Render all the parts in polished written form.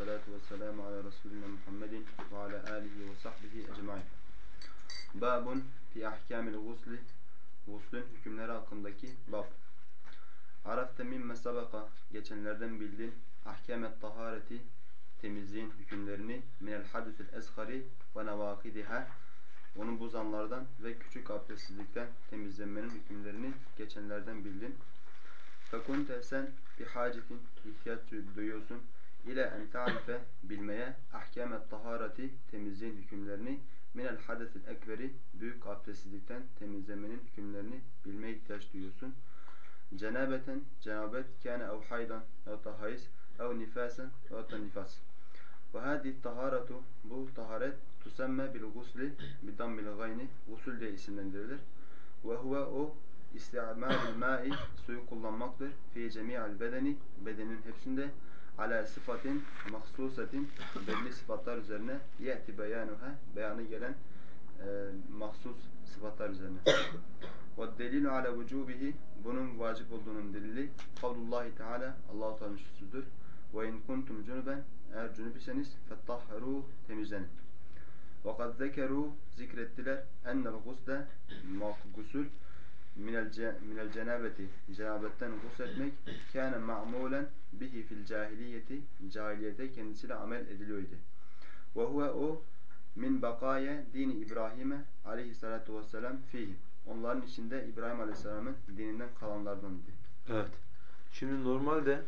salatu vesselamu ala Resulina Muhammedin ve ala alihi ve sahbihi ecmaîn. Babun fi ahkamil gusli, guslün hükümleri hakkındaki bab. Arafte mimme sabaka, geçenlerden bildin, ahkamet tahareti, temizliğin hükümlerini, minel hadisil eshari ve nevakidiha, onun bozanlardan ve küçük abdestsizlikten temizlenmenin hükümlerini geçenlerden bildin. Fekunte sen bir hacetin ihtiyaç duyuyorsun ile en ta'rife bilmeye ahkamet tahareti temizliğin hükümlerini minel hadesil ekberi büyük abdestsizlikten temizlemenin hükümlerini bilmeye ihtiyaç duyuyorsun. Cenabeten cenabet kâne ev haydan ev tahayız ev nifasen ev nifas. Ve hâdi taharatu bu taharet tusemme bil gusli bidammil gayni gusül diye isimlendirilir. Ve huve o isti'malul ma'i suyu kullanmaktır. Fi cemi'al bedeni bedenin hepsinde ala sıfatin mahsusatin belli sıfatlar üzerine ye'ti beyanuha beyanı gelen mahsus sıfatlar üzerine. Ve delilu ala vücubihi bunun vacip olduğunun delili kavlullahi teala Allah-u Teala'nın sözüdür. Ve in kuntum cunuben eğer cünüp iseniz fettahharu temizlenin. Ve kad zekeru zikrettiler ennel gusle gusül minel cenabeti cenabetten gusletmek kâne ma'mulen bihi fil cahiliyeti cahiliyete kendisiyle amel ediliyordu. Ve huve o min bakaya dini İbrahim'e aleyhissalatu vesselam fihi. Onların içinde İbrahim Aleyhisselam'ın dininden kalanlardandı. Evet. Şimdi normalde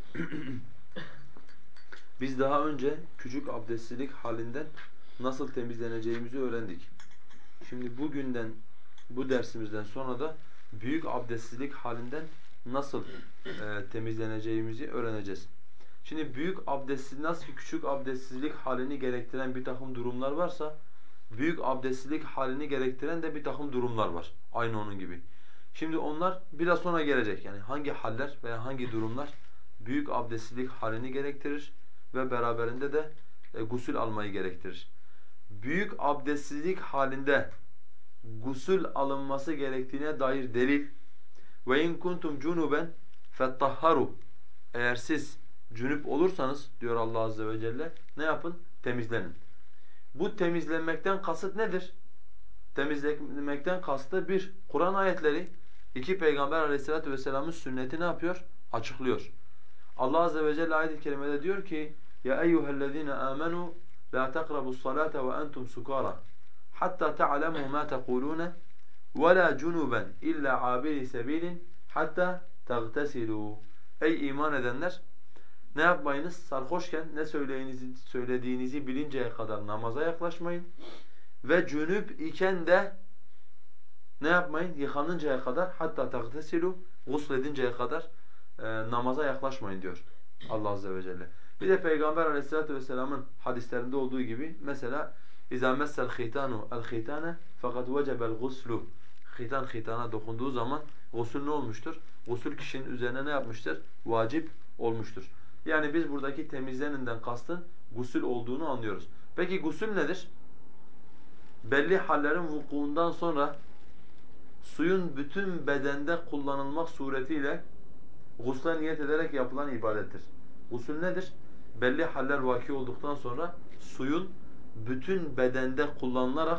biz daha önce küçük abdestsizlik halinden nasıl temizleneceğimizi öğrendik. Şimdi bugünden, bu dersimizden sonra da büyük abdestsizlik halinden nasıl temizleneceğimizi öğreneceğiz. Şimdi büyük abdestsizlik, nasıl ki küçük abdestsizlik halini gerektiren bir takım durumlar varsa, büyük abdestsizlik halini gerektiren de bir takım durumlar var. Aynı onun gibi. Şimdi onlar biraz sonra gelecek. Yani hangi haller veya hangi durumlar büyük abdestsizlik halini gerektirir ve beraberinde de gusül almayı gerektirir. Büyük abdestsizlik halinde gusül alınması gerektiğine dair delil ve in kuntum cunuben fettahharu, eğer siz cünüp olursanız diyor Allah azze ve celle, ne yapın? Temizlenin. Bu temizlenmekten kasıt nedir? Temizlenmekten kastı bir, Kur'an ayetleri, iki, Peygamber aleyhissalatu vesselam'ın sünneti ne yapıyor? Açıklıyor. Allah azze ve celle ayet-i kerimede diyor ki: "Ya eyyuhellezine amenu la taqrabus-salate ve entum sukara hatta ta'lemu ma taqulun ve la cunuben illa abiri sabilin hatta tagtasilu." Ey iman edenler, ne yapmayınız? Sarhoşken ne söylediğinizi bilinceye kadar namaza yaklaşmayın ve cünüp iken de ne yapmayın? Yıkanıncaya kadar, hatta tagtasilu, gusledinceye kadar namaza yaklaşmayın diyor Allah azze ve celle. Bir de Peygamber aleyhissalatu vesselam'ın hadislerinde olduğu gibi mesela اِذَا مَسَّ الْخِيْتَانُ الْخِيْتَانَ فَقَدْ وَجَبَ الْغُسْلُ. Khitan khitana dokunduğu zaman gusül ne olmuştur? Gusül kişinin üzerine ne yapmıştır? Vacip olmuştur. Yani biz buradaki temizleninden kastın gusül olduğunu anlıyoruz. Peki gusül nedir? Belli hallerin vukuundan sonra suyun bütün bedende kullanılmak suretiyle gusle niyet ederek yapılan ibadettir. Gusül nedir? Belli haller vaki olduktan sonra suyun bütün bedende kullanılarak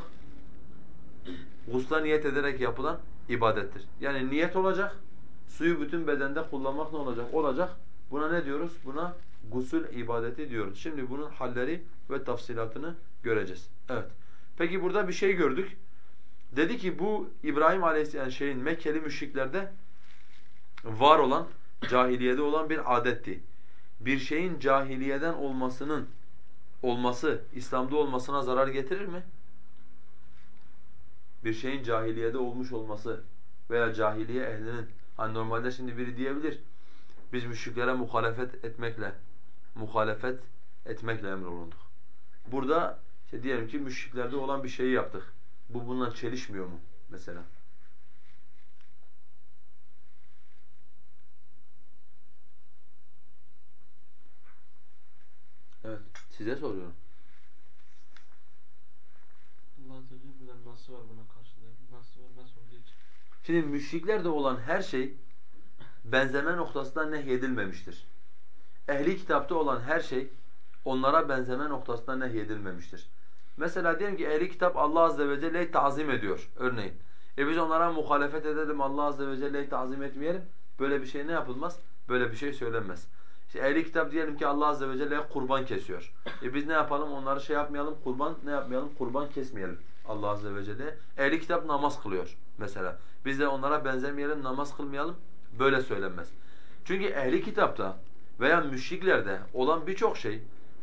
gusla niyet ederek yapılan ibadettir. Yani niyet olacak, suyu bütün bedende kullanmak ne olacak? Olacak. Buna ne diyoruz? Buna gusül ibadeti diyoruz. Şimdi bunun halleri ve tafsilatını göreceğiz. Evet. Peki burada bir şey gördük. Dedi ki bu İbrahim Aleyhisselam Mekkeli müşriklerde var olan, cahiliyede olan bir adetti. Bir şeyin cahiliyeden olması, İslam'da olmasına zarar getirir mi? Bir şeyin cahiliyede olmuş olması veya cahiliye ehlinin, hani normalde şimdi biri diyebilir, biz müşriklere muhalefet etmekle emrolunduk. Burada işte diyelim ki müşriklerde olan bir şeyi yaptık. Bu bundan çelişmiyor mu mesela? Evet, size soruyorum. Allah Azze ve Celle burada nasıl var buna karşılığı? Nasıl var, nasıl olduğu için. Şimdi müşriklerde olan her şey benzeme noktasından nehyedilmemiştir. Ehli kitapta olan her şey onlara benzeme noktasında nehyedilmemiştir. Mesela diyelim ki ehli kitap Allah azze ve celle'yi tazim ediyor örneğin. Biz onlara muhalefet edelim, Allah azze ve celle'yi tazim etmeyelim. Böyle bir şey ne yapılmaz? Böyle bir şey söylenmez. İşte ehli kitap diyelim ki Allah azze ve celle'ye kurban kesiyor. Biz ne yapalım? Onları şey yapmayalım, kurban ne yapmayalım? Kurban kesmeyelim Allah azze ve celle'ye. Ehli kitap namaz kılıyor mesela. Biz de onlara benzemeyelim, namaz kılmayalım. Böyle söylenmez. Çünkü ehli kitapta veya müşriklerde olan birçok şey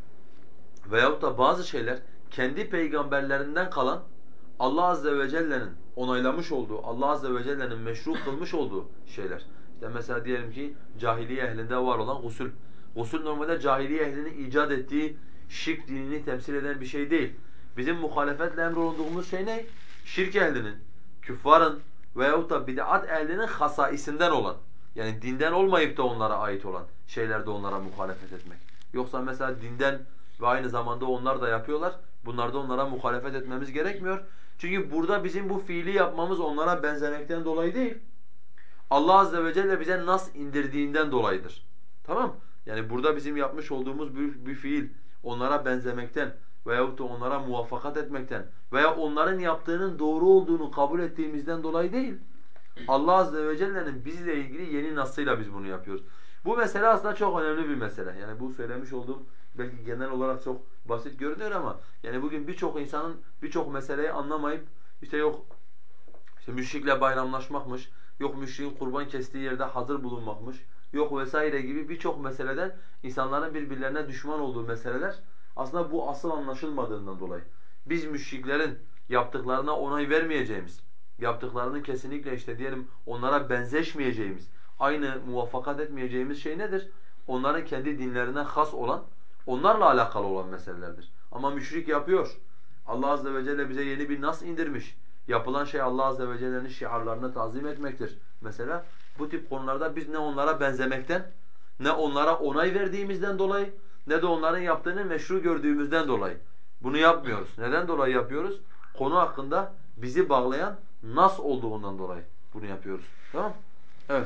veyahut da bazı şeyler kendi peygamberlerinden kalan Allah azze ve celle'nin onaylamış olduğu, Allah azze ve celle'nin meşru kılmış olduğu şeyler. İşte mesela diyelim ki cahiliye ehlinde var olan gusül. Gusül normalde cahiliye ehlinin icat ettiği şirk dinini temsil eden bir şey değil. Bizim muhalefetle emrolunduğumuz şey ne? Şirk ehlinin, küffarın veyahut da bid'at ehlinin hasaisinden olan, yani dinden olmayıp da onlara ait olan şeylerde onlara muhalefet etmek. Yoksa mesela dinden ve aynı zamanda onlar da yapıyorlar. Bunlarda onlara muhalefet etmemiz gerekmiyor. Çünkü burada bizim bu fiili yapmamız onlara benzemekten dolayı değil. Allah azze ve celle bize nas indirdiğinden dolayıdır. Tamam? Yani burada bizim yapmış olduğumuz bir fiil onlara benzemekten veyahut da onlara muvaffakat etmekten veya onların yaptığının doğru olduğunu kabul ettiğimizden dolayı değil. Allah azze ve celle'nin bizle ilgili yeni nasıyla biz bunu yapıyoruz. Bu mesele aslında çok önemli bir mesele. Yani bu söylemiş olduğum belki genel olarak çok basit görünüyor ama yani bugün birçok insanın birçok meseleyi anlamayıp işte yok işte müşrikle bayramlaşmakmış, yok müşriğin kurban kestiği yerde hazır bulunmakmış, yok vesaire gibi birçok meseleden insanların birbirlerine düşman olduğu meseleler aslında bu asıl anlaşılmadığından dolayı. Biz müşriklerin yaptıklarına onay vermeyeceğimiz, yaptıklarının kesinlikle işte diyelim onlara benzeşmeyeceğimiz, aynı muvaffakat etmeyeceğimiz şey nedir? Onların kendi dinlerine has olan, onlarla alakalı olan meselelerdir. Ama müşrik yapıyor. Allah azze ve celle bize yeni bir nas indirmiş. Yapılan şey Allah azze ve celle'nin şiarlarını tazim etmektir. Mesela bu tip konularda biz ne onlara benzemekten, ne onlara onay verdiğimizden dolayı, ne de onların yaptığını meşru gördüğümüzden dolayı bunu yapmıyoruz. Neden dolayı yapıyoruz? Konu hakkında bizi bağlayan nas olduğundan dolayı bunu yapıyoruz. Tamam? Evet.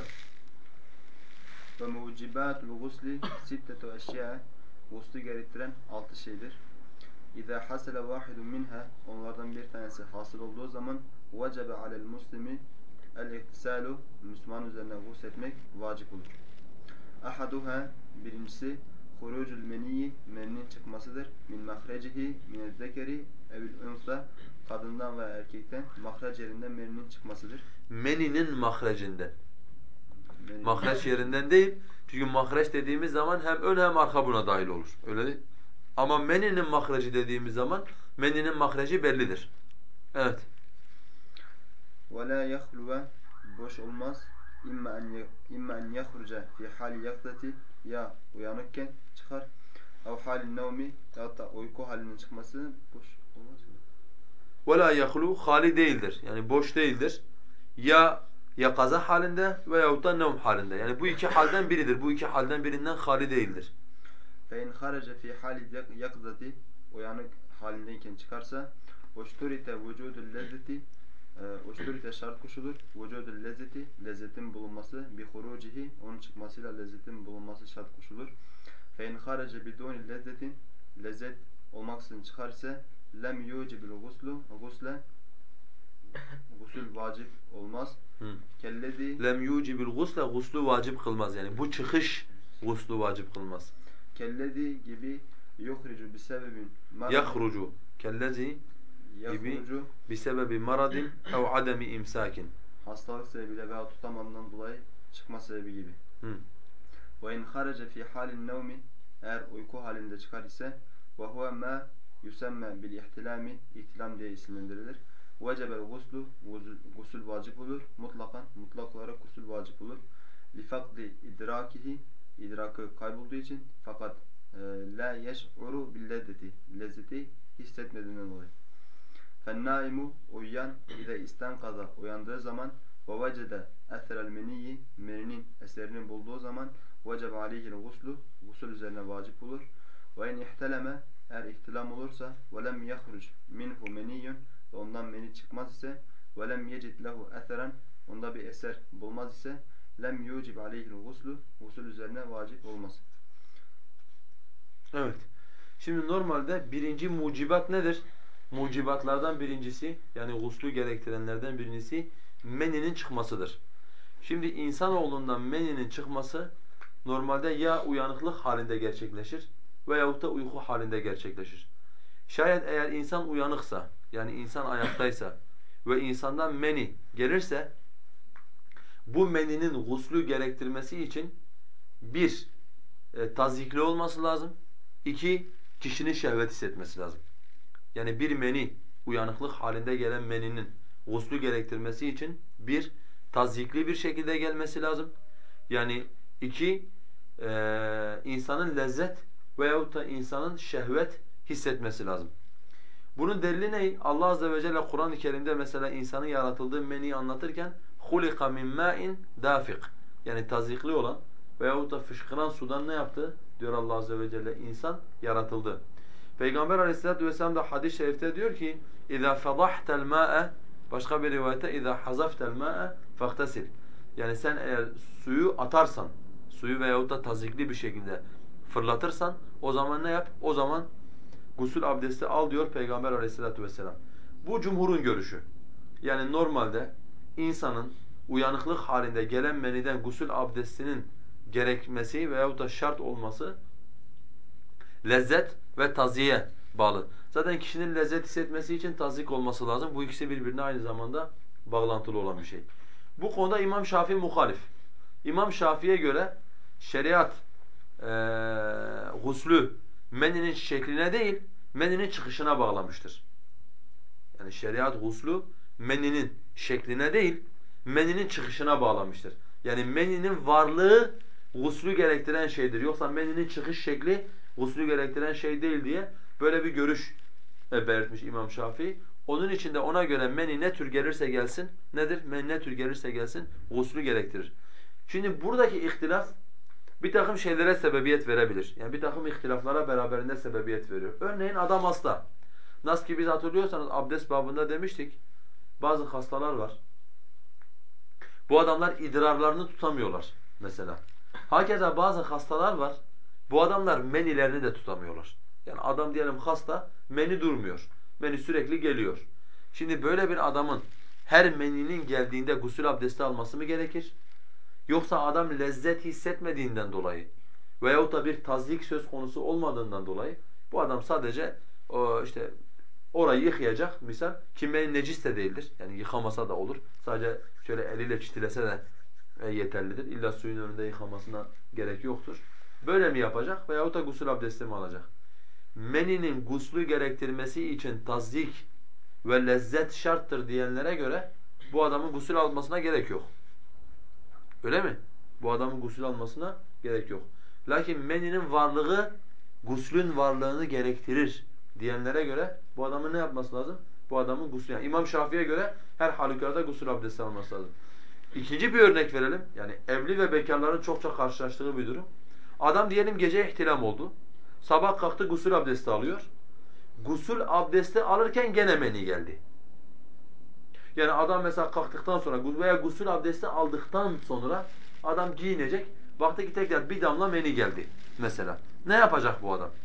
Ve mucibatul gusli sittetu eşya. Guslu gerektiren 6 şeydir. İza hasala vahidun minha, onlardan bir tanesi hasıl olduğu zaman vecebe alel muslimi el ihtisalu, Müslüman üzerine gusletmek vacip olur. Ahaduha, birincisi hurucul meniyyi, meninin çıkmasıdır. Min mahrecihi minezzekeri evil unsa, kadından veya erkekten mahreç yerinden meninin çıkmasıdır. Meninin mahrecinden. Meninin Mahreç yerinden değil. Çünkü mahreç dediğimiz zaman hem ön hem arka buna dahil olur. Öyle değil. Ama meninin mahreci dediğimiz zaman meninin mahreci bellidir. Evet. ve la yahluve, boş olmaz. İmma en yahruca fi hali yakzati, ya uyanıkken çıkar. Ev halin nevmi, ya da uyku halinin çıkması boş olmaz mı? وَلَا يَخْلُو hali değildir. Yani boş değildir. Ya yakaza halinde veyahut da nevm halinde. Yani bu iki halden biridir. Bu iki halden birinden hali değildir. Fe in haraca fi hali yakzati, uyanık halindeyken çıkarsa uşturite vücudul lezzeti, uşturite şart koşulur. Vücudul lezzeti, lezzetin bulunması, bi hurucihi, onun çıkmasıyla lezzetin bulunması şart koşulur. Fe in haraca biduni lezzetin, lezzet olmaksızın çıkarsa lem yucibil guslu, gusül vacip olmaz. Hı. Kellezi, Lem yucibil gusle, guslu vacip kılmaz. Yani bu çıkış guslu vacip kılmaz. kellezi gibi yuhricu bi sebebin maradin, Yahrucu kellezi gibi yahrucu bi sebebi maradin ev ademi imsakin. hastalık sebebiyle veya tutamadığından dolayı çıkma sebebi gibi. Hı. Ve in haraca fi halin nevmi, eğer uyku halinde çıkar ise ve huve ma yusemme bil ihtilami, ihtilam diye isimlendirilir. Vecebel guslu, gusül vacip olur. Mutlakan, mutlak olarak gusül vacip olur. Li fakdi idrakihi, idrakı kaybolduğu için, fakat la yeş'uru bil lezzeti, lezzeti hissetmediğinden dolayı. Fennaimu, uyuyan, ile istenkaza, uyandığı zaman ve vecede eserel meniyyi, meninin eserini bulduğu zaman vecebe aleyhil guslu, gusül üzerine vacip olur. Ve in ihteleme, eğer ihtilam olursa ve lem yahruc minhu meniyyun, ve ondan meni çıkmaz ise ve lem yecid lehu eseren, onda bir eser bulmaz ise lem yucib aleyhil guslu, gusül üzerine vacip olmaz. Evet. Şimdi normalde birinci mucibat nedir? Mucibatlardan birincisi yani guslü gerektirenlerden birincisi meninin çıkmasıdır. Şimdi insanoğlundan meninin çıkması normalde ya uyanıklık halinde gerçekleşir veyahut da uyku halinde gerçekleşir. Şayet eğer insan uyanıksa yani insan ayaktaysa ve insandan meni gelirse bu meninin guslü gerektirmesi için bir, tazyikli olması lazım. İki, kişinin şehvet hissetmesi lazım. Yani bir meni, uyanıklık halinde gelen meninin guslü gerektirmesi için bir, tazyikli bir şekilde gelmesi lazım. Yani iki, insanın lezzet veyahut da insanın şehvet hissetmesi lazım. Bunun delili ne? Allah Azze ve Celle Kur'an-ı Kerim'de mesela insanın yaratıldığı meniyi anlatırken خُلِقَ مِنْ مَاءٍ دَافِقٍ yani tazyikli olan veyahut da fışkıran sudan ne yaptı? Diyor Allah Azze ve Celle insan yaratıldı. Peygamber Aleyhisselatü Vesselam da hadis-i şerifte diyor ki اِذَا فَضَحْتَ الْمَاءَ başka bir rivayette اِذَا حَزَفْتَ الْمَاءَ فَاغْتَسِلْ yani sen eğer suyu atarsan, suyu veyahut da tazyikli bir şekilde fırlatırsan o zaman ne yap? O zaman gusül abdesti al diyor Peygamber Aleyhisselatü Vesselam. Bu cumhurun görüşü. Yani normalde insanın uyanıklık halinde gelen meniden gusül abdestinin gerekmesi veyahut da şart olması lezzet ve taziye bağlı. Zaten kişinin lezzet hissetmesi için tazyik olması lazım. Bu ikisi birbirine aynı zamanda bağlantılı olan bir şey. Bu konuda İmam Şafii muhalif. İmam Şafii'ye göre şeriat guslü meninin şekline değil, meninin çıkışına bağlamıştır. Yani şeriat guslü meninin şekline değil, meninin çıkışına bağlamıştır. Yani meninin varlığı guslü gerektiren şeydir. Yoksa meninin çıkış şekli guslü gerektiren şey değil diye böyle bir görüş belirtmiş İmam Şafii. Onun için de ona göre meni ne tür gelirse gelsin, nedir? Meni ne tür gelirse gelsin guslü gerektirir. Şimdi buradaki ihtilaf bir takım şeylere sebebiyet verebilir. Yani bir takım ihtilaflara beraberinde sebebiyet veriyor. Örneğin adam hasta. Nasıl ki biz hatırlıyorsanız abdest babında demiştik. Bazı hastalar var. Bu adamlar idrarlarını tutamıyorlar mesela. Hakeza bazı hastalar var. Bu adamlar menilerini de tutamıyorlar. Yani adam diyelim hasta, meni durmuyor. Meni sürekli geliyor. Şimdi böyle bir adamın her meninin geldiğinde gusül abdesti alması mı gerekir? Yoksa adam lezzet hissetmediğinden dolayı veyahut da bir tazyik söz konusu olmadığından dolayı bu adam sadece işte orayı yıkayacak misal ki meni necis de değildir. Yani yıkamasa da olur. Sadece şöyle eliyle çitilese de yeterlidir. İlla suyun önünde yıkamasına gerek yoktur. Böyle mi yapacak veyahut da gusül abdesti mi alacak? Meninin guslü gerektirmesi için tazyik ve lezzet şarttır diyenlere göre bu adamın gusül almasına gerek yok. Öyle mi? Bu adamın gusül almasına gerek yok. Lakin meninin varlığı guslün varlığını gerektirir diyenlere göre bu adamın ne yapması lazım? Bu adamın gusül. Yani İmam Şafii'ye göre her halükarda gusül abdesti alması lazım. İkinci bir örnek verelim. Yani evli ve bekarların çokça karşılaştığı bir durum. Adam diyelim gece ihtilam oldu. Sabah kalktı gusül abdesti alıyor. Gusül abdesti alırken gene meni geldi. Yani adam mesela kalktıktan sonra veya gusül abdesti aldıktan sonra adam giyinecek. Baktı ki tekrar bir damla meni geldi mesela. Ne yapacak bu adam?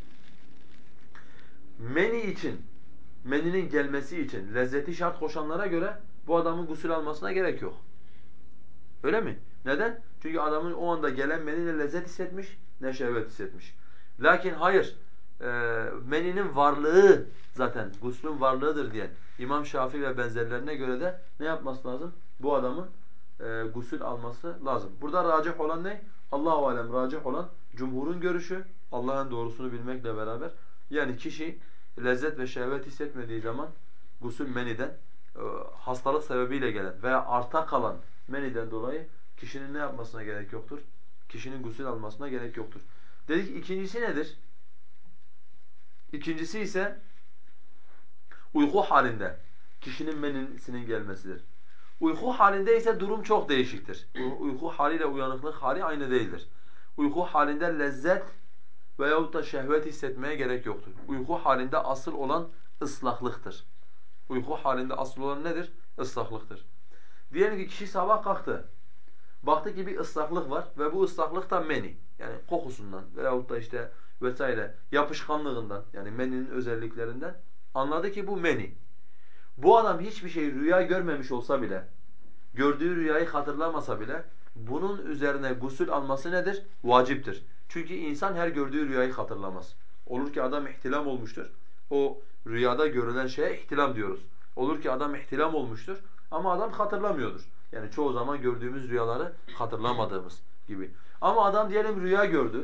Meni için, meninin gelmesi için lezzeti şart koşanlara göre bu adamın gusül almasına gerek yok. Öyle mi? Neden? Çünkü adamın o anda gelen meni ne lezzet hissetmiş ne şehvet hissetmiş. Lakin hayır, meninin varlığı zaten guslün varlığıdır diyen İmam Şafii ve benzerlerine göre de ne yapması lazım? Bu adamın gusül alması lazım. Burada racih olan ne? Allahu alem racih olan cumhurun görüşü. Allah'ın doğrusunu bilmekle beraber. Yani kişi lezzet ve şehvet hissetmediği zaman gusül meniden hastalık sebebiyle gelen veya arta kalan meniden dolayı kişinin ne yapmasına gerek yoktur? Kişinin gusül almasına gerek yoktur. Dedik ikincisi nedir? İkincisi ise uyku halinde kişinin menisinin gelmesidir. Uyku halinde ise durum çok değişiktir. Uyku haliyle uyanıklık hali aynı değildir. Uyku halinde lezzet veyahut da şehvet hissetmeye gerek yoktur. Uyku halinde asıl olan ıslaklıktır. Uyku halinde asıl olan nedir? Islaklıktır. Diyelim ki kişi sabah kalktı. Baktı ki bir ıslaklık var ve bu ıslaklık da meni. Yani kokusundan veyahut da işte vesaire yapışkanlığından yani meninin özelliklerinden anladı ki bu meni. Bu adam hiçbir şey rüya görmemiş olsa bile, gördüğü rüyayı hatırlamasa bile bunun üzerine gusül alması nedir? Vaciptir. Çünkü insan her gördüğü rüyayı hatırlamaz. Olur ki adam ihtilam olmuştur. O rüyada görülen şeye ihtilam diyoruz. Olur ki adam ihtilam olmuştur ama adam hatırlamıyordur. Yani çoğu zaman gördüğümüz rüyaları hatırlamadığımız gibi. Ama adam diyelim rüya gördü.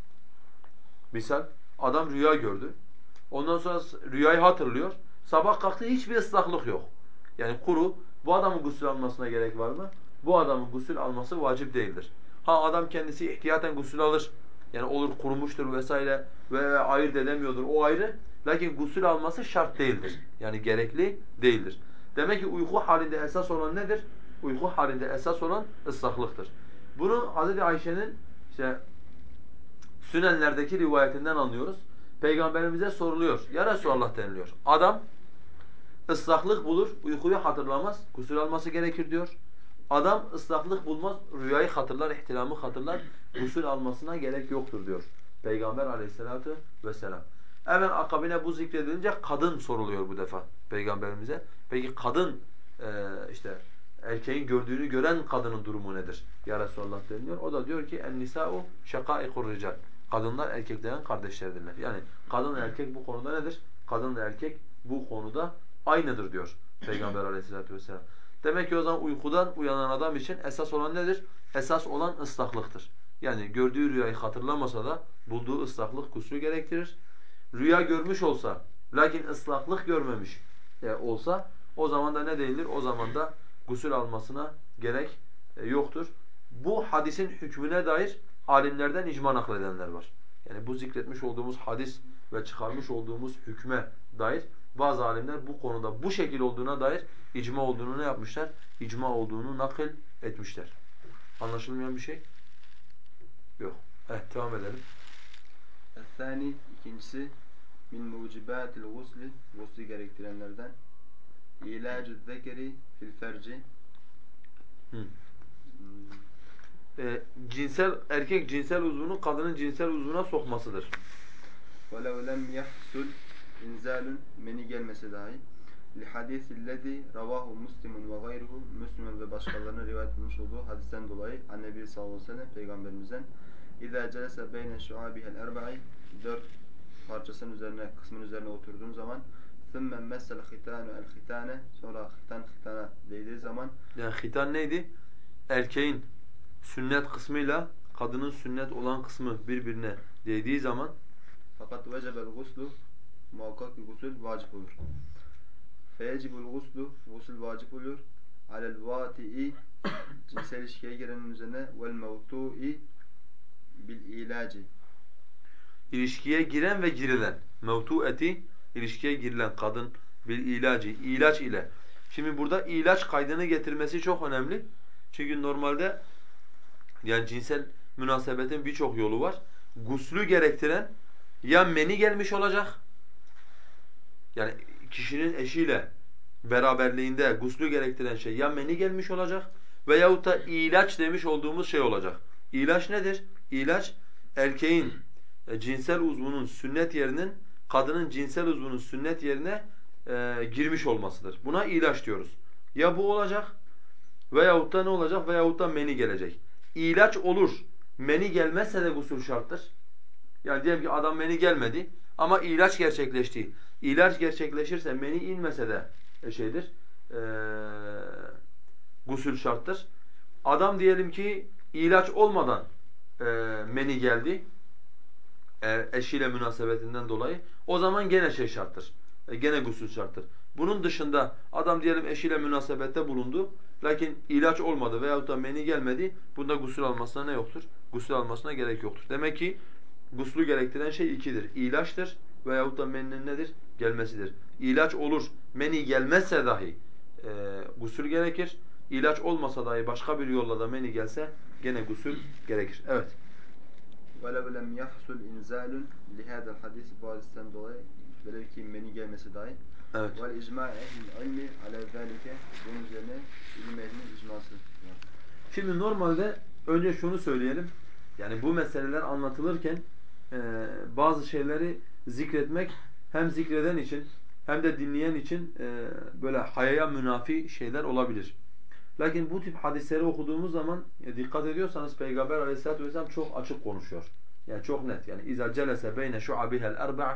Misal adam rüya gördü. Ondan sonra rüyayı hatırlıyor. Sabah kalktı hiçbir ıslaklık yok. Yani kuru. Bu adamın gusül almasına gerek var mı? Bu adamın gusül alması vacip değildir. Ha adam kendisi ihtiyaten gusül alır. Yani olur kurumuştur vesaire ve ayırt edemiyordur o ayrı. Lakin gusül alması şart değildir. Yani gerekli değildir. Demek ki uyku halinde esas olan nedir? Uyku halinde esas olan ıslaklıktır. Bunu Hz. Ayşe'nin işte Sünenlerdeki rivayetinden anlıyoruz. Peygamberimize soruluyor. Ya Resulallah deniliyor. Adam ıslaklık bulur, uykuyu hatırlamaz, gusül alması gerekir diyor. Adam ıslaklık bulmaz, rüyayı hatırlar, ihtilamı hatırlar, gusül almasına gerek yoktur diyor Peygamber aleyhissalatu vesselam. Hemen akabine bu zikredilince kadın soruluyor bu defa Peygamberimize. Peki kadın işte erkeğin gördüğünü gören kadının durumu nedir? Ya Resulallah deniliyor. O da diyor ki en-nisâ'u şakâikur rical. Kadınlar erkeklerin kardeşleridirler. Yani kadın ve erkek bu konuda nedir? Kadın ve erkek bu konuda aynıdır diyor Peygamber aleyhissalatu vesselam. Demek ki o zaman uykudan uyanan adam için esas olan nedir? Esas olan ıslaklıktır. Yani gördüğü rüyayı hatırlamasa da bulduğu ıslaklık gusül gerektirir. Rüya görmüş olsa lakin ıslaklık görmemiş olsa o zaman da ne değildir? O zaman da gusül almasına gerek yoktur. Bu hadisin hükmüne dair alimlerden icma nakledenler var. Yani bu zikretmiş olduğumuz hadis ve çıkarmış olduğumuz hükme dair bazı alimler bu konuda bu şekil olduğuna dair icma olduğunu ne yapmışlar? İcma olduğunu nakil etmişler. Anlaşılmayan bir şey? Yok. Evet, devam edelim. Es-sani ikincisi min mucibatil gusli gusli gerektirenlerden ilacü zekeri fil ferci Hı. Erkek cinsel uzvunu kadının cinsel uzvuna sokmasıdır. وَلَوْ لَمْ يَحْسُلْ inzalun meni gelmese dahi li hadisillezî ravahu Müslim'un ve gayruhu Müslüm'ün ve başkalarının rivayet etmiş olduğu hadisten dolayı Nebi sallallahu aleyhi ve sellem peygamberimizden İzâ celese beyne şuâbihel erba'i dört parçasının üzerine kısmın üzerine oturduğun zaman ثُمَّ مَسَّ الْخِتَانُ الْخِتَانَ sonra hitan hitana değdiği zaman Yani hitan neydi? Erkeğin sünnet kısmıyla kadının sünnet olan kısmı birbirine değdiği zaman fakat vecebel guslu muhakkak bir gusül vacip olur. Feyecibul guslu gusül vacip olur. Alel vati'i cinsel ilişkiye girenin üzerine vel mevtu'i bil ilacı. ilişkiye giren ve girilen mevtueti ilişkiye girilen kadın bir ilacı ilaç ile. Şimdi burada ilaç kaydını getirmesi çok önemli. Çünkü normalde yani cinsel münasebetin birçok yolu var. Guslü gerektiren ya meni gelmiş olacak. Yani kişinin eşiyle beraberliğinde guslü gerektiren şey ya meni gelmiş olacak veyahut da ilaç demiş olduğumuz şey olacak. İlaç nedir? İlaç erkeğin cinsel uzvunun sünnet yerinin kadının cinsel uzvunun sünnet yerine girmiş olmasıdır. Buna ilaç diyoruz. Ya bu olacak veyahut da ne olacak? Veyahut da meni gelecek. İlaç olur. Meni gelmezse de gusül şarttır. Yani diyelim ki adam meni gelmedi ama ilaç gerçekleşti. İlaç gerçekleşirse meni inmese de şeydir. Gusül şarttır. Adam diyelim ki ilaç olmadan meni geldi. Eşiyle münasebetinden dolayı o zaman gene şey şarttır. Gene gusül şarttır. Bunun dışında adam diyelim eşiyle münasebette bulundu. Lakin ilaç olmadı veyahut da meni gelmedi. Bunda gusül almasına ne yoktur? Gusül almasına gerek yoktur. Demek ki guslü gerektiren şey ikidir. İlaçtır veyahut da meninin nedir? Gelmesidir. İlaç olur, meni gelmezse dahi gusül gerekir. İlaç olmasa dahi başka bir yolla da meni gelse gene gusül gerekir. Evet. وَلَوْ لَمْ يَحْسُلْ اِنْزَالٌ لِهَذَا الْحَدِيثِ bu hadisten dolayı velev ki meni gelmesi dahi Evet. وَالْاِجْمَاءِ اَهْلِ الْعِلْمِ عَلَى ذَٰلِكَ bunun üzerine ilim ehlinin icması vardır. Şimdi normalde önce şunu söyleyelim. Yani bu meseleler anlatılırken bazı şeyleri zikretmek hem zikreden için hem de dinleyen için böyle hayaya münafi şeyler olabilir. Lakin bu tip hadisleri okuduğumuz zaman dikkat ediyorsanız Peygamber Aleyhisselatü vesselam çok açık konuşuyor. Yani çok net. Yani اِذَا جَلَسَ بَيْنَ شُعَبِهَا الْأَرْبَعَ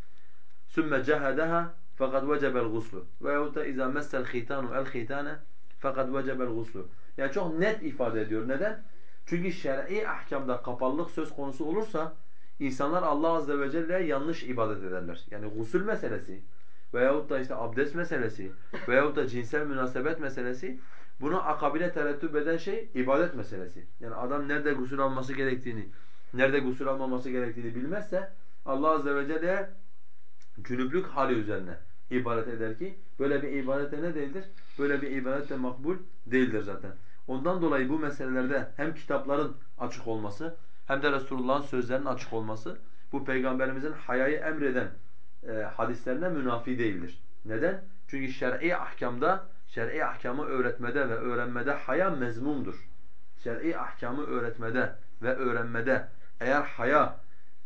ثُمَّ جَهَدَهَا فَقَدْ وَجَبَ الْغُسْلُ وَيَوْتَ اِذَا مَسَّ الْخِيْتَانُ الْخِيْتَانَ فَقَدْ وَجَبَ الْغُسْلُ. Yani çok net ifade ediyor. Neden? Çünkü şer'i ahkamda kapalılık söz konusu olursa insanlar Allah Azze ve Celle'ye yanlış ibadet ederler. Yani gusül meselesi veyahut da işte abdest meselesi veyahut da cinsel münasebet meselesi, bunu akabine terettüp eden şey ibadet meselesi. Yani adam nerede gusül alması gerektiğini, nerede gusül almaması gerektiğini bilmezse Allah Azze ve Celle'ye cünüplük hali üzerine ibadet eder ki böyle bir ibadete ne değildir? Böyle bir ibadet de makbul değildir zaten. Ondan dolayı bu meselelerde hem kitapların açık olması hem de Resulullah'ın sözlerinin açık olması bu Peygamberimizin hayayı emreden hadislerine münafi değildir. Neden? Çünkü şer'i ahkamda, şer'i ahkamı öğretmede ve öğrenmede haya mezmumdur. Şer'i ahkamı öğretmede ve öğrenmede eğer haya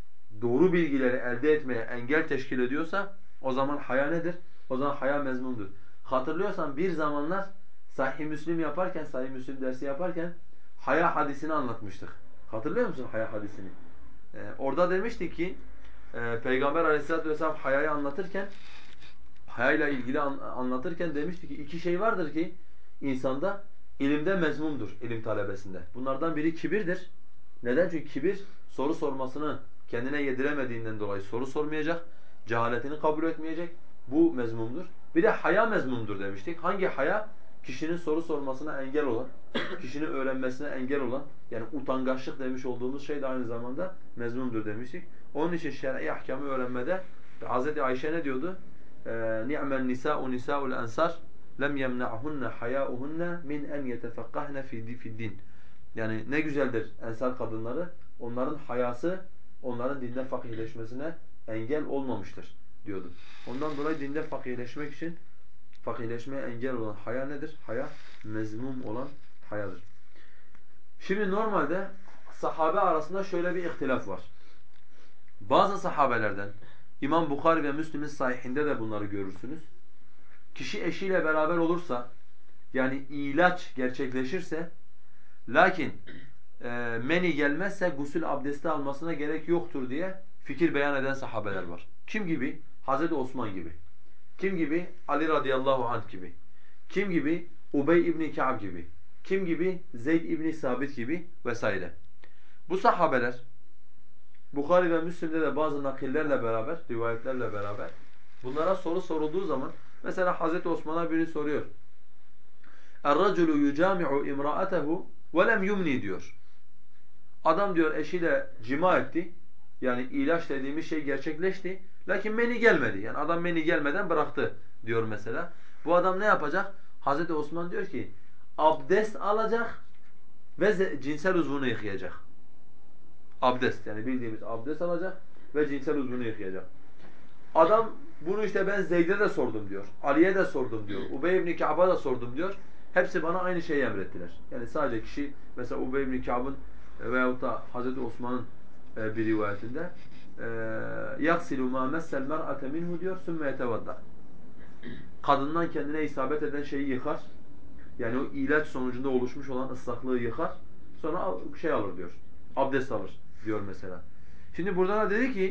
doğru bilgileri elde etmeye engel teşkil ediyorsa o zaman haya nedir? O zaman haya mezmundur. Hatırlıyorsan bir zamanlar Sahih Müslim yaparken, Sahih Müslim dersi yaparken haya hadisini anlatmıştık. Hatırlıyor musun haya hadisini? Orada demiştik ki Peygamber Aleyhisselatü vesselam hayayı anlatırken, hayayla ilgili anlatırken demişti ki iki şey vardır ki insanda ilimde mezmumdur, ilim talebesinde. Bunlardan biri kibirdir. Neden? Çünkü kibir soru sormasını kendine yediremediğinden dolayı soru sormayacak, cehaletini kabul etmeyecek. Bu mezmumdur. Bir de haya mezmumdur demiştik. Hangi haya? Kişinin soru sormasına engel olan, kişinin öğrenmesine engel olan, yani utangaçlık demiş olduğumuz şey de aynı zamanda mezmumdur demiştik. Onun için şer'i ahkamı öğrenmede Hz. Ayşe ne diyordu? Ni'men nisa'u nisa'ul ensar lem yemna'hunne haya'uhunne min en yetefakkahne fi'd-din. Yani ne güzeldir ensar kadınları, onların hayası onların dinde fakihleşmesine engel olmamıştır diyordu. Ondan dolayı dinde fakihleşmek için fakihleşmeye engel olan haya nedir? Haya mezmum olan hayadır. Şimdi normalde sahabe arasında şöyle bir ihtilaf var. Bazı sahabelerden İmam Bukhari ve Müslim'in sahihinde de bunları görürsünüz. Kişi eşiyle beraber olursa yani ilaç gerçekleşirse lakin meni gelmezse gusül abdesti almasına gerek yoktur diye fikir beyan eden sahabeler var. Kim gibi? Hazreti Osman gibi. Kim gibi? Ali radıyallahu anh gibi. Kim gibi? Ubey ibn Ka'b gibi. Kim gibi? Zeyd ibn Sabit gibi vesaire. Bu sahabeler Bukhari ve Müslim'de de bazı nakillerle beraber, rivayetlerle beraber bunlara soru sorulduğu zaman mesela Hazreti Osman'a biri soruyor. اَرَّجُلُ يُجَامِعُ اِمْرَأَتَهُ وَلَمْ يُمْنِي diyor. Adam diyor eşiyle cima etti. Yani ilaç dediğimiz şey gerçekleşti. Lakin meni gelmedi. Yani adam meni gelmeden bıraktı diyor mesela. Bu adam ne yapacak? Hazreti Osman diyor ki abdest alacak ve cinsel uzvunu yıkayacak. Abdest yani bildiğimiz abdest alacak ve cinsel uzvunu yıkayacak. Adam bunu işte ben Zeyd'e de sordum diyor. Ali'ye de sordum diyor. Ubey ibn Ka'b'a da sordum diyor. Hepsi bana aynı şeyi emrettiler. Yani sadece kişi mesela Ubey ibn Ka'b'ın veyahut da Hazreti Osman'ın bir rivayetinde يَغْسِلُ مَا مَسَّ الْمَرْأَةَ مِنْهُ diyor ثُمَّ يَتَوَضَّعُ. Kadından kendine isabet eden şeyi yıkar. Yani o ilaç sonucunda oluşmuş olan ıslaklığı yıkar. Sonra şey alır diyor. Abdest alır diyor mesela. Şimdi burada da dedi ki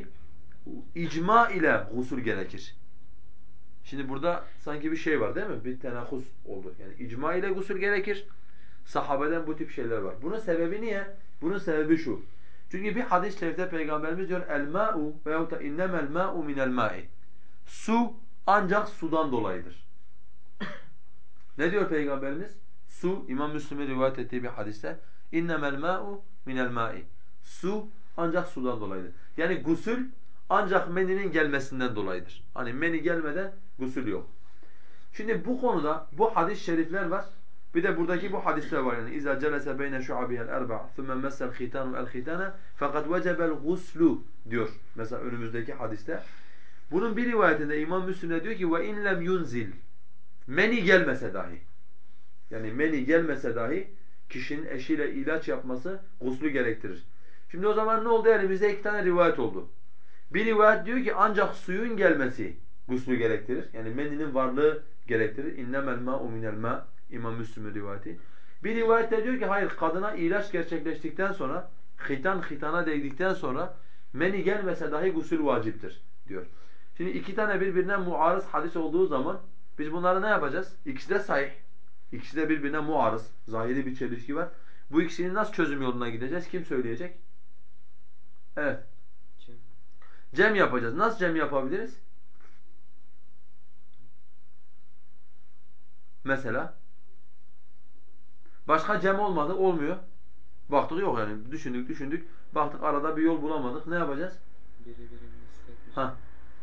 icma ile gusül gerekir. Şimdi burada sanki bir şey var değil mi? Bir tenakuz oldu. Yani icma ile gusül gerekir. Sahabeden bu tip şeyler var. Bunun sebebi niye? Bunun sebebi şu. Çünkü bir hadis-i şerifte Peygamberimiz diyor el-ma'u veyahut da innemel ma'u minel ma'i. Su ancak sudan dolayıdır. Ne diyor Peygamberimiz? Su, İmam Müslim'in rivayet ettiği bir hadiste innemel ma'u minel ma'i. Su ancak sudan dolayıdır. Yani gusül ancak meninin gelmesinden dolayıdır. Hani meni gelmeden gusül yok. Şimdi bu konuda bu hadis-i şerifler var. Bir de buradaki bu hadisler var yani İza celese beyne şu'abiha'l erba' thumma massa'l khitanu el khitana fakat vecebel guslu diyor mesela önümüzdeki hadiste. Bunun bir rivayetinde İmam Müslim diyor ki ve in lem yunzil. Meni gelmese dahi. Yani meni gelmese dahi kişinin eşiyle ilaç yapması guslu gerektirir. Şimdi o zaman ne oldu? Elimizde iki tane rivayet oldu. Bir rivayet diyor ki ancak suyun gelmesi guslü gerektirir. Yani meninin varlığı gerektirir. İnnemel mâ'u minel mâ. İmam Müslim'in rivayeti. Bir rivayet de diyor ki hayır, kadına ilaç gerçekleştikten sonra, hitana değdikten sonra meni gelmese dahi gusül vaciptir diyor. Şimdi iki tane birbirine muarız hadis olduğu zaman biz bunları ne yapacağız? İkisi de sahih. İkisi de birbirine muarız. Zahiri bir çelişki var. Bu ikisinin nasıl çözüm yoluna gideceğiz? Kim söyleyecek? Evet. Cem yapacağız. Nasıl cem yapabiliriz? Mesela başka cem olmadı, olmuyor. Baktık yok yani. Düşündük. Baktık arada bir yol bulamadık. Ne yapacağız? Biri birini hissetmiş. Ha.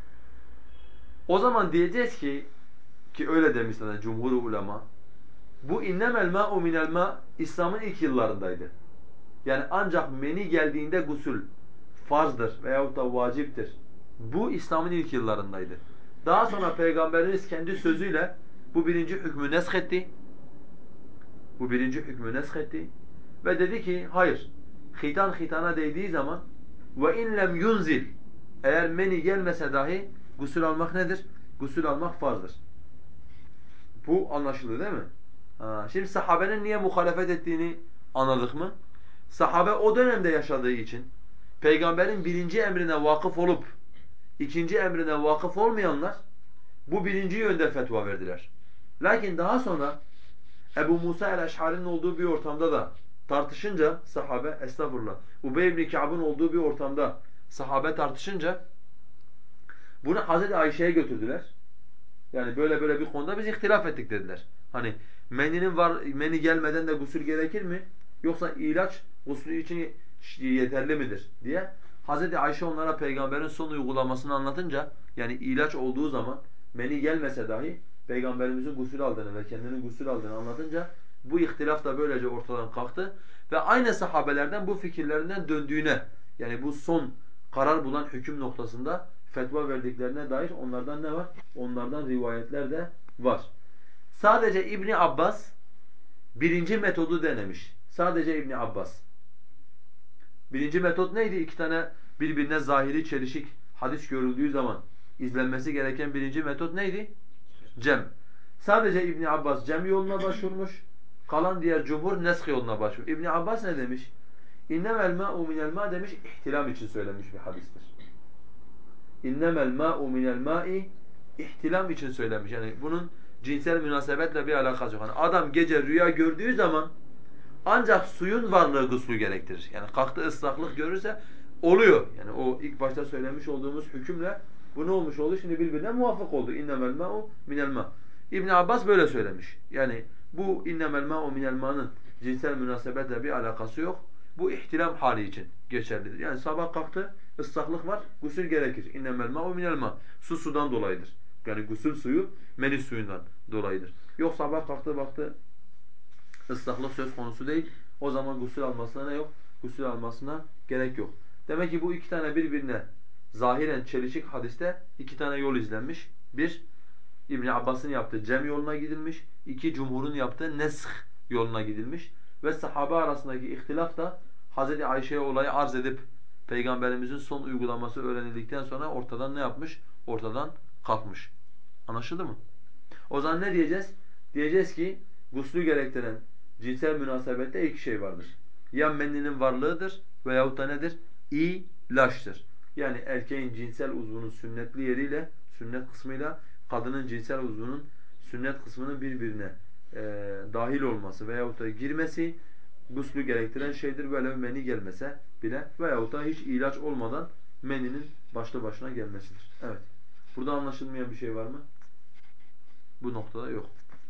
O zaman diyeceğiz ki öyle demişler cumhur ulema. Bu innemel ma'u minel ma İslam'ın ilk yıllarındaydı. Yani ancak meni geldiğinde gusül farzdır veyahut da vaciptir. Bu İslam'ın ilk yıllarındaydı. Daha sonra Peygamberimiz kendi sözüyle bu birinci hükmü neshetti. Bu birinci hükmü neshetti. Ve dedi ki hayır. Hitana değdiği zaman ve in lem yunzil, eğer meni gelmese dahi gusül almak nedir? Gusül almak farzdır. Bu anlaşıldı değil mi? Şimdi sahabenin niye muhalefet ettiğini anladık mı? Sahabe o dönemde yaşadığı için peygamberin birinci emrine vakıf olup ikinci emrine vakıf olmayanlar bu birinci yönde fetva verdiler. Lakin daha sonra Ebu Musa el-Eş'ari'nin olduğu bir ortamda da tartışınca sahabe, estağfurullah, Ubey ibn Ka'b'ın olduğu bir ortamda sahabe tartışınca bunu Hazreti Ayşe'ye götürdüler. Yani böyle bir konuda biz ihtilaf ettik dediler. Hani meni gelmeden de gusül gerekir mi? Yoksa ilaç guslü için yeterli midir diye. Hazreti Ayşe onlara peygamberin son uygulamasını anlatınca, yani ilaç olduğu zaman meni gelmese dahi peygamberimizin gusül aldığını ve kendinin gusül aldığını anlatınca bu ihtilaf da böylece ortadan kalktı ve aynı sahabelerden bu fikirlerinden döndüğüne, yani bu son karar bulan hüküm noktasında fetva verdiklerine dair onlardan ne var? Onlardan rivayetler de var. Sadece İbni Abbas birinci metodu denemiş. Sadece İbni Abbas. Birinci metot neydi? İki tane birbirine zahiri çelişik hadis görüldüğü zaman izlenmesi gereken birinci metot neydi? Cem. Sadece İbni Abbas cem yoluna başvurmuş. Kalan diğer cumhur nesk yoluna başvurmuş. İbni Abbas ne demiş? İnnemel ma'u minel ma demiş, ihtilam için söylenmiş bir hadistir. İnnemel ma'u minel ma'i, ihtilam için söylenmiş. Yani bunun cinsel münasebetle bir alakası yok. Yani adam gece rüya gördüğü zaman ancak suyun varlığı guslu gerektirir. Yani kalktı ıslaklık görürse oluyor. Yani o ilk başta söylemiş olduğumuz hükümle bu ne olmuş oldu? Şimdi birbirine muvafık oldu. İnnemel ma'u minel ma. İbn Abbas böyle söylemiş. Yani bu innemel ma'u minel ma'nın cinsel münasebetle bir alakası yok. Bu ihtilam hali için geçerlidir. Yani sabah kalktı, ıslaklık var, gusül gerekir. İnnemel ma'u minel ma. Su sudan dolayıdır. Yani gusül suyu meni suyundan dolayıdır. Yok sabah kalktı baktı ıslaklık söz konusu değil. O zaman gusül almasına ne yok? Gusül almasına gerek yok. Demek ki bu iki tane birbirine zahiren çelişik hadiste iki tane yol izlenmiş. Bir, İbn Abbas'ın yaptığı cem yoluna gidilmiş. İki, cumhurun yaptığı nesh yoluna gidilmiş. Ve sahabe arasındaki ihtilaf da Hazreti Ayşe'ye olayı arz edip Peygamberimizin son uygulaması öğrenildikten sonra ortadan ne yapmış? Ortadan kalkmış. Anlaşıldı mı? O zaman ne diyeceğiz? Diyeceğiz ki guslü gerektiren cinsel münasebette iki şey vardır. Ya menninin varlığıdır veyahut da nedir? İlaçtır. Yani erkeğin cinsel uzvunun sünnetli yeriyle, sünnet kısmıyla kadının cinsel uzvunun sünnet kısmının birbirine dahil olması veyahut da girmesi guslü gerektiren şeydir. Böyle meni gelmese bile veyahut da hiç ilaç olmadan meninin başlı başına gelmesidir. Evet. Burada anlaşılmayan bir şey var mı? Bu noktada yok.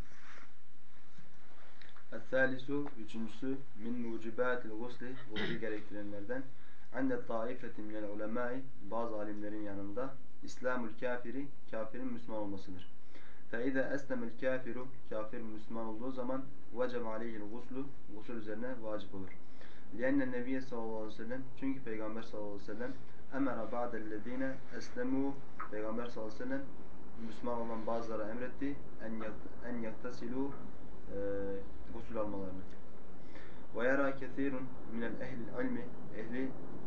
El-thalisu, üçüncüsü, min mucibatil gusli, gusli gerektirenlerden, ande taifeti minel ulemai, bazı alimlerin yanında, İslamul kafiri, kafirin Müslüman olmasıdır. فَاِذَا اَسْلَمَ الْكَافِرُ, kafir Müslüman olduğu zaman, وَجَبَ عَلَيْهِ الْغُسْلُ, gusül üzerine vacip olur. لِيَنَّ النَّبِيَّ sallallahu aleyhi ve sellem, çünkü Peygamber sallallahu aleyhi ve sellem, اَمَرَ بَعْدَ الَّذ۪ينَ اَسْلَمُوا, Peygamber sallallahu aleyhi ve sellem, Müslüman olan bazılara emretti, en yaktasilu, gusül almalarını. Ve yara kesirun minel ehli ilmi, ehli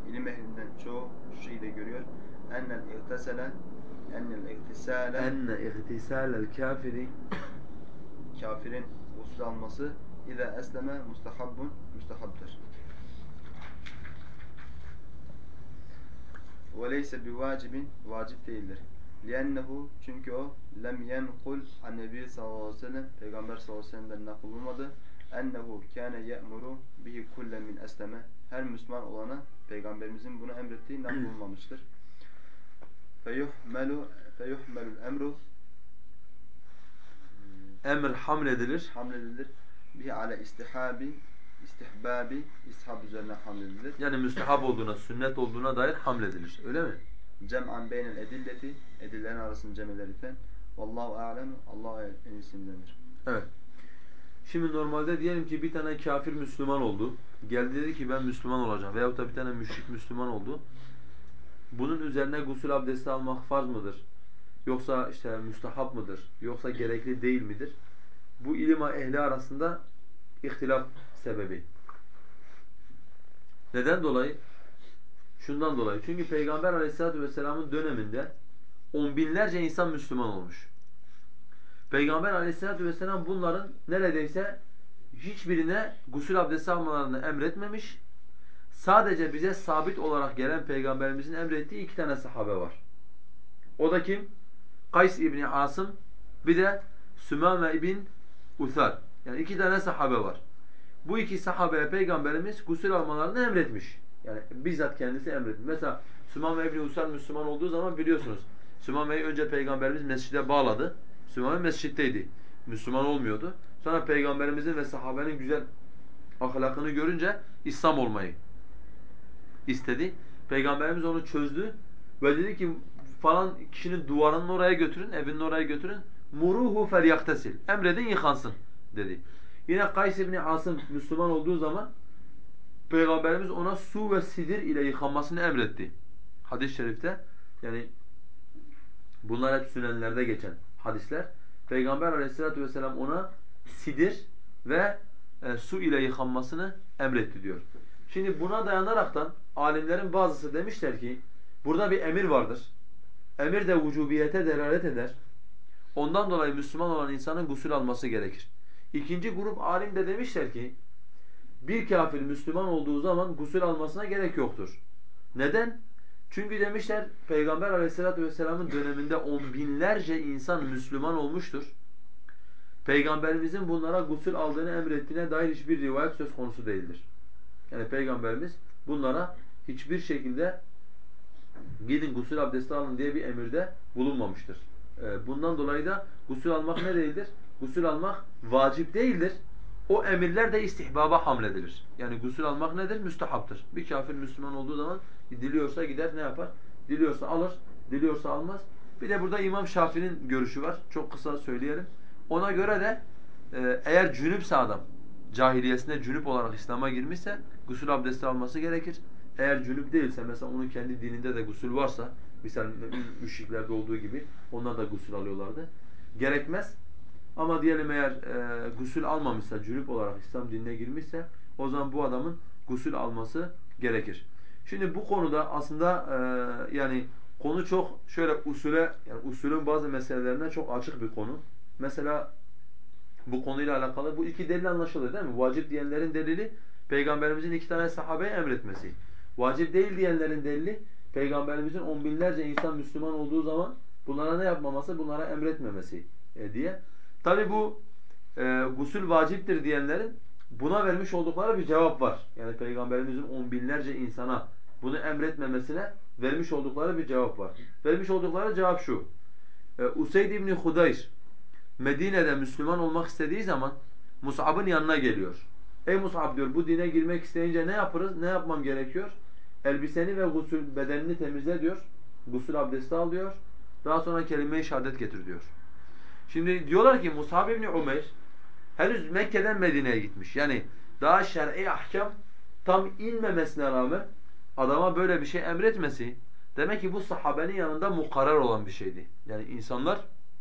ennel igtisale enne ihtisalel kafiri kafirin gusül alması İza esleme müstehabdır. Ve leyse bi vacibin vacip değildir. Liennehu çünkü o lem yenkul an Nebi sallallahu aleyhi ve sellem Peygamber sallallahu aleyhi ve sellem'den nakl olmadı. Ennehu kâne ye'muru bihi kullen min esleme her Müslüman olana Peygamberimizin bunu emrettiği nakl olmamıştır. Feyuhmelul emru emir hamledilir. hamledilir. Bihi ale istihbabi ishab üzerine hamledilir. Yani müstehab olduğuna, sünnet olduğuna dair hamledilir. Öyle mi? Cem'an beynel edilleti edillerin arasını cem ederken vallahu a'lem Allah en iyisini bilir. Evet. Şimdi normalde diyelim ki bir tane kafir Müslüman oldu. Geldi dedi ki ben Müslüman olacağım. Veyahut da bir tane müşrik Müslüman oldu. Bunun üzerine gusül abdesti almak farz mıdır? Yoksa işte müstahap mıdır? Yoksa gerekli değil midir? Bu ilim ehli arasında ihtilaf sebebi. Neden dolayı? Şundan dolayı. Çünkü Peygamber Aleyhisselatü vesselam'ın döneminde on binlerce insan Müslüman olmuş. Peygamber Aleyhisselatü vesselam bunların neredeyse hiçbirine gusül abdesti almalarını emretmemiş. Sadece bize sabit olarak gelen Peygamberimizin emrettiği 2 tane sahabe var. O da kim? Kays İbni Asım, bir de Sümame İbn Uthar. Yani 2 tane sahabe var. Bu 2 sahabeye Peygamberimiz gusül almalarını emretmiş. Yani bizzat kendisi emretmiş. Mesela Sümame İbn Uthar Müslüman olduğu zaman biliyorsunuz. Sümame'yi önce Peygamberimiz mescide bağladı. Sümame mescitteydi. Müslüman olmuyordu. Sonra Peygamberimizin ve sahabenin güzel ahlakını görünce İslam olmayı istedi. Peygamberimiz onu çözdü ve dedi ki falan kişinin duvarının oraya götürün, evinin oraya götürün. Muruhu felyaktesil. Emredin yıkansın dedi. Yine Kays ibn Asım Müslüman olduğu zaman Peygamberimiz ona su ve sidir ile yıkanmasını emretti. Hadis-i şerifte yani bunlar hep sünenlerde geçen hadisler. Peygamber Aleyhisselatü vesselam ona sidir ve su ile yıkanmasını emretti diyor. Şimdi buna dayanaraktan alimlerin bazısı demişler ki burada bir emir vardır. Emir de vücubiyete delalet eder. Ondan dolayı Müslüman olan insanın gusül alması gerekir. İkinci grup alim de demişler ki bir kafir Müslüman olduğu zaman gusül almasına gerek yoktur. Neden? Çünkü demişler Peygamber Aleyhisselatü vesselam'ın döneminde on binlerce insan Müslüman olmuştur. Peygamberimizin bunlara gusül aldığını emrettiğine dair hiçbir rivayet söz konusu değildir. Yani Peygamberimiz bunlara hiçbir şekilde gidin gusül abdesti alın diye bir emirde bulunmamıştır. Bundan dolayı da gusül almak ne değildir? Gusül almak vacip değildir. O emirler de istihbaba hamledilir. Yani gusül almak nedir? Müstehaptır. Bir kafir Müslüman olduğu zaman diliyorsa gider ne yapar? Diliyorsa alır, diliyorsa almaz. Bir de burada İmam Şafii'nin görüşü var. Çok kısa söyleyelim. Ona göre de eğer cünüpse adam, cahiliyesinde cünüp olarak İslam'a girmişse gusül abdesti alması gerekir. Eğer cünüp değilse mesela onun kendi dininde de gusül varsa misal müşriklerde olduğu gibi onlar da gusül alıyorlardı. Gerekmez. Ama diyelim eğer gusül almamışsa, cünüp olarak İslam dinine girmişse o zaman bu adamın gusül alması gerekir. Şimdi bu konuda aslında yani konu çok şöyle usule yani usulün bazı meselelerine çok açık bir konu. Mesela bu konuyla alakalı bu 2 delil anlaşılır değil mi? Vacip diyenlerin delili Peygamberimizin 2 tane sahabeye emretmesi. Vacip değil diyenlerin delili Peygamberimizin on binlerce insan Müslüman olduğu zaman bunlara ne yapmaması, bunlara emretmemesi diye. Tabi bu gusül vaciptir diyenlerin buna vermiş oldukları bir cevap var. Yani Peygamberimizin on binlerce insana bunu emretmemesine vermiş oldukları bir cevap var. Vermiş oldukları cevap şu. Useyd İbni Hudayr Medine'de Müslüman olmak istediği zaman Mus'ab'ın yanına geliyor. Ey Mus'ab diyor bu dine girmek isteyince ne yaparız? Ne yapmam gerekiyor? Elbiseni ve gusül bedenini temizle diyor. Gusül abdesti al diyor. Daha sonra kelime-i şehadet getir diyor. Şimdi diyorlar ki Mus'ab ibn Umeyr henüz Mekke'den Medine'ye gitmiş. Yani daha şer'i ahkam tam inmemesine rağmen adama böyle bir şey emretmesi demek ki bu sahabenin yanında mukarrer olan bir şeydi. Yani insanlar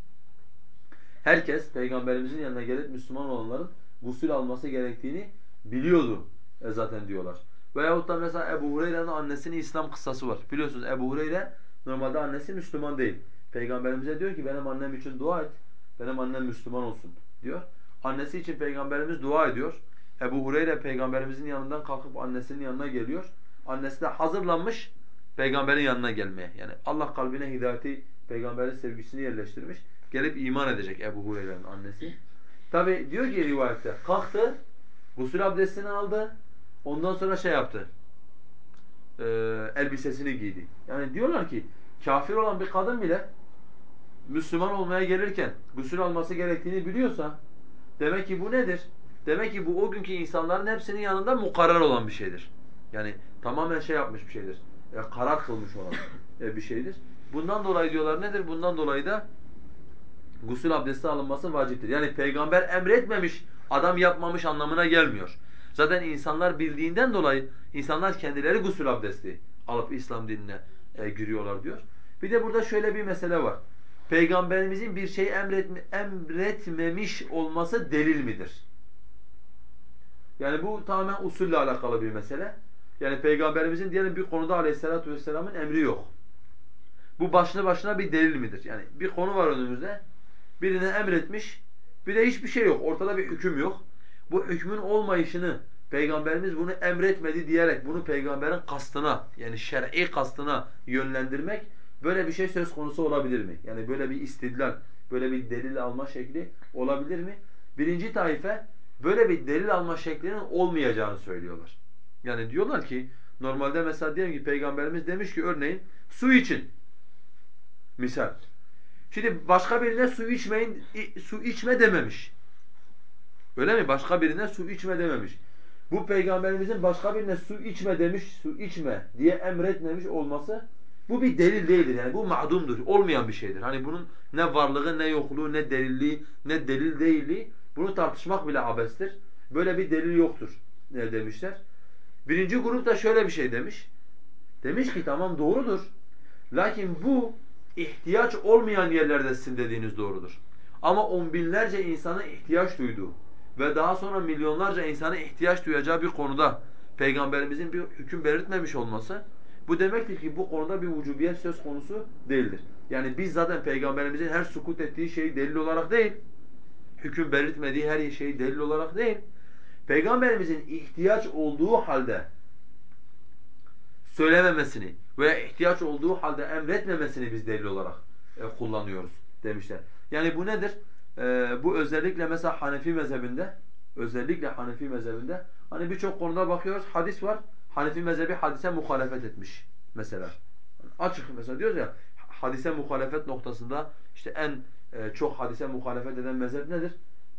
herkes Peygamberimizin yanına gelip Müslüman olanların gusül alması gerektiğini biliyordu zaten diyorlar. Veyahut da mesela Ebu Hureyre'nin annesinin İslam kıssası var. Biliyorsunuz Ebu Hureyre Normalde annesi Müslüman değil. Peygamberimize diyor ki benim annem için dua et. Benim annem Müslüman olsun diyor. Annesi için Peygamberimiz dua ediyor. Ebu Hureyre Peygamberimizin yanından kalkıp annesinin yanına geliyor. Annesi de hazırlanmış Peygamberin yanına gelmeye. Yani Allah kalbine hidayeti, Peygamberin sevgisini yerleştirmiş. Gelip iman edecek Ebu Hureyre'nin annesi. Tabi diyor ki rivayette kalktı, gusül abdestini aldı. Ondan sonra şey yaptı. Elbisesini giydi. Yani diyorlar ki kafir olan bir kadın bile Müslüman olmaya gelirken gusül alması gerektiğini biliyorsa demek ki bu nedir? Demek ki bu o günkü insanların hepsinin yanında mukarrar olan bir şeydir. Yani tamamen şey yapmış bir şeydir. Karar kılmış olan bir şeydir. Bundan dolayı diyorlar nedir? Bundan dolayı da gusül abdesti alınması vaciptir. Yani peygamber emretmemiş, adam yapmamış anlamına gelmiyor. Zaten insanlar bildiğinden dolayı insanlar kendileri gusül abdesti alıp İslam dinine giriyorlar diyor. Bir de burada şöyle bir mesele var. Peygamberimizin bir şey emretmemiş olması delil midir? Yani bu tamamen usulle alakalı bir mesele. Yani Peygamberimizin diyelim bir konuda Aleyhisselatü Vesselam'ın emri yok. Bu başlı başına bir delil midir? Yani bir konu var önümüzde. Birine emretmiş, bir de hiçbir şey yok. Ortada bir hüküm yok. Bu hükmün olmayışını Peygamberimiz bunu emretmedi diyerek bunu peygamberin kastına yani şer'i kastına yönlendirmek böyle bir şey söz konusu olabilir mi? Yani böyle bir istidlal, böyle bir delil alma şekli olabilir mi? Birinci taife böyle bir delil alma şeklinin olmayacağını söylüyorlar. Yani diyorlar ki normalde mesela diyelim ki Peygamberimiz demiş ki örneğin su için misal. Şimdi başka birine su içmeyin, su içme dememiş. Öyle mi? Başka birine su içme dememiş. Bu peygamberimizin başka birine su içme demiş, su içme diye emretmemiş olması bu bir delil değildir. Yani bu ma'dumdur. Olmayan bir şeydir. Hani bunun ne varlığı, ne yokluğu, ne delilliği, ne delil değilliği bunu tartışmak bile abestir. Böyle bir delil yoktur demişler. Birinci grup da şöyle bir şey demiş. Demiş ki tamam doğrudur. Lakin bu ihtiyaç olmayan yerlerde sizin dediğiniz doğrudur. Ama on binlerce insana ihtiyaç duyduğu ve daha sonra milyonlarca insana ihtiyaç duyacağı bir konuda Peygamberimizin bir hüküm belirtmemiş olması bu demektir ki bu konuda bir vücubiyet söz konusu değildir. Yani biz zaten Peygamberimizin her sukut ettiği şeyi delil olarak değil, hüküm belirtmediği her şeyi delil olarak değil, Peygamberimizin ihtiyaç olduğu halde söylememesini veya ihtiyaç olduğu halde emretmemesini biz delil olarak kullanıyoruz demişler. Yani bu nedir? Bu özellikle mesela Hanefi mezhebinde hani birçok konuda bakıyoruz hadis var. Hanefi mezhebi hadise muhalefet etmiş mesela. Açık mesela diyoruz ya hadise muhalefet noktasında işte en çok hadise muhalefet eden mezhep nedir?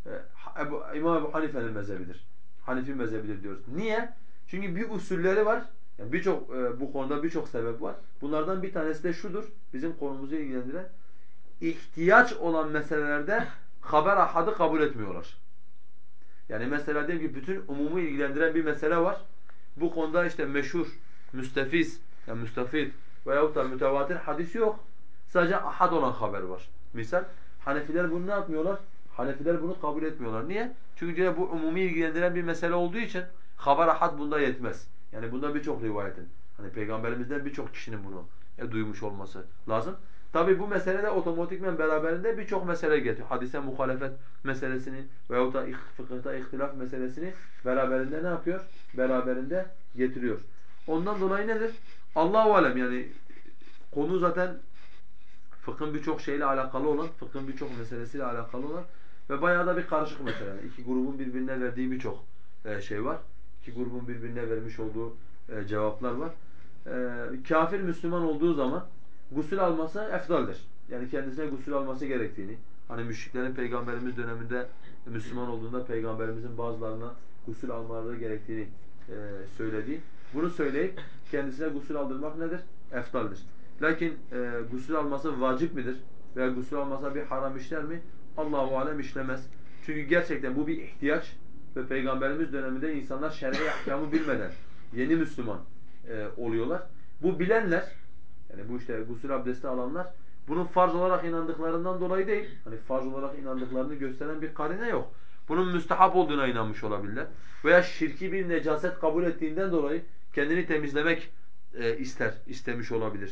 İmam Ebu Hanife'nin mezhebidir. Hanefi mezhebidir diyoruz. Niye? Çünkü bir usulleri var. Yani bu konuda birçok sebep var. Bunlardan bir tanesi de şudur. Bizim konumuzu ilgilendiren ihtiyaç olan meselelerde haber ahadı kabul etmiyorlar. Yani mesela diyelim ki bütün umumu ilgilendiren bir mesele var. Bu konuda işte meşhur, müstefiz, yani müstafid veyahut da mütevatir hadis yok. Sadece ahad olan haber var. Misal Hanefiler bunu ne yapmıyorlar? Hanefiler bunu kabul etmiyorlar. Niye? Çünkü diyor bu umumi ilgilendiren bir mesele olduğu için haber ahad bunda yetmez. Yani bunda birçok rivayetin, hani Peygamberimizden birçok kişinin bunu duymuş olması lazım. Tabi bu mesele de otomatikmen beraberinde birçok mesele getiriyor. Hadise muhalefet meselesini veyahut da fıkıhta ihtilaf meselesini beraberinde ne yapıyor? Beraberinde getiriyor. Ondan dolayı nedir? Allahu alem yani konu zaten fıkhın birçok şeyle alakalı olan, fıkhın birçok meselesiyle alakalı olan ve bayağı da bir karışık mesele. Yani iki grubun birbirine verdiği birçok şey var. İki grubun birbirine vermiş olduğu cevaplar var. Kafir Müslüman olduğu zaman gusül alması efdaldir. Yani kendisine gusül alması gerektiğini, hani müşriklerin Peygamberimiz döneminde Müslüman olduğunda Peygamberimizin bazılarına gusül almaları gerektiğini söylediği. Bunu söyleyip kendisine gusül aldırmak nedir? Efdaldir. Lakin gusül alması vacip midir? Veya gusül almasa bir haram işler mi? Allahu alem işlemez. Çünkü gerçekten bu bir ihtiyaç ve Peygamberimiz döneminde insanlar şer'i ahkamı bilmeden yeni Müslüman oluyorlar. Bu bilenler, yani bu işte gusül abdesti alanlar, bunun farz olarak inandıklarından dolayı değil, hani farz olarak inandıklarını gösteren bir karine yok. Bunun müstehap olduğuna inanmış olabilirler. Veya şirki bir necaset kabul ettiğinden dolayı kendini temizlemek istemiş olabilir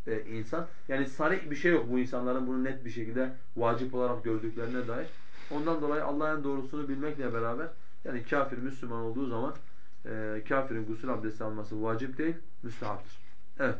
insan. Yani sarih bir şey yok bu insanların bunu net bir şekilde vacip olarak gördüklerine dair. Ondan dolayı Allah'ın doğrusunu bilmekle beraber yani kafir Müslüman olduğu zaman kafirin gusül abdesti alması vacip değil, müstehaptır. Evet.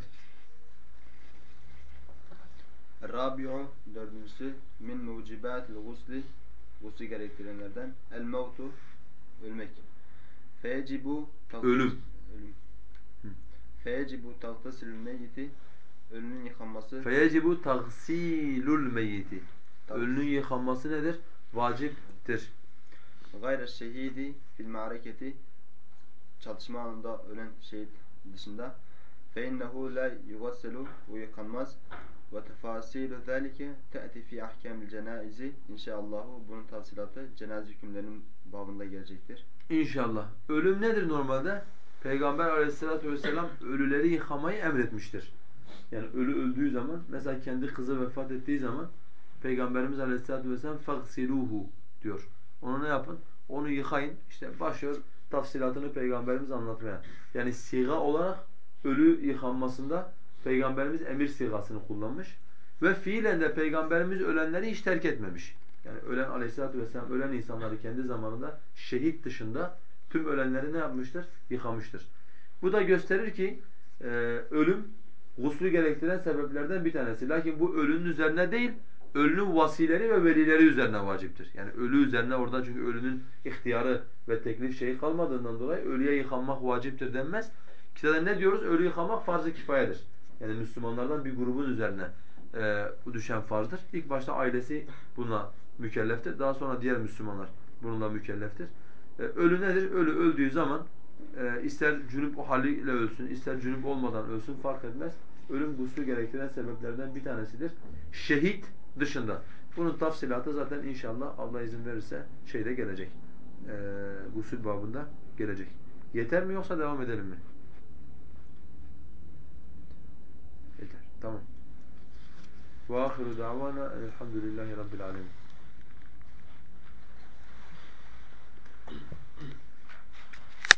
Rabi'u dördüncüsü min mucibatil gusli gusül gerektirenlerden el mevtu ölmek. Feyecibu Ölüm. ölüm. Feyecibu tagtasilül meyyiti ölünün yıkanması فَيَجِبُ تَغْسِيلُ الْمَيِّتِ Tag- Ölünün yıkanması nedir? Vaciptir. gayre şehidi fil ma'reketi çatışma anında ölen şehit dışında feinnehu la yugasselu o yıkanmaz ve tefasilu zalike te'ti fi ahkamil cenaizi inşaallahu bunun tafsilatı cenaze hükümlerinin babında gelecektir. İnşallah. Ölüm nedir normalde? Peygamber aleyhissalatu vesselam ölüleri yıkamayı emretmiştir. Yani ölü öldüğü zaman, mesela kendi kızı vefat ettiği zaman Peygamberimiz aleyhissalatu vesselam فَغْسِلُوهُ diyor. Onu ne yapın? Onu yıkayın. İşte başlıyor tafsilatını Peygamberimiz anlatmaya. Yani siga olarak ölü yıkanmasında Peygamberimiz emir sigasını kullanmış. Ve fiilen de Peygamberimiz ölenleri hiç terk etmemiş. Yani ölen aleyhissalatu vesselam ölen insanları kendi zamanında şehit dışında tüm ölenleri ne yapmıştır? Yıkamıştır. Bu da gösterir ki ölüm guslü gerektiren sebeplerden bir tanesi. Lakin bu ölünün üzerine değil, ölünün vasileri ve velileri üzerine vaciptir. Yani ölü üzerine orada çünkü ölünün ihtiyarı ve teklif şeyi kalmadığından dolayı ölüye yıkanmak vaciptir denmez. Kitapta ne diyoruz? Ölü yıkamak farz-ı kifayedir. Yani Müslümanlardan bir grubun üzerine bu düşen farzdır. İlk başta ailesi buna mükelleftir. Daha sonra diğer Müslümanlar bununla mükelleftir. Ölü nedir? Ölü öldüğü zaman ister cünüp o haliyle ölsün, ister cünüp olmadan ölsün fark etmez. Ölüm guslü gerektiren sebeplerden bir tanesidir. Şehit dışında. Bunun tafsilatı zaten inşallah Allah izin verirse şeyde gelecek. Gusül babında gelecek. Yeter mi yoksa devam edelim mi? Yeter. Tamam. Ve ahiru davana elhamdülillahi rabbil alemin.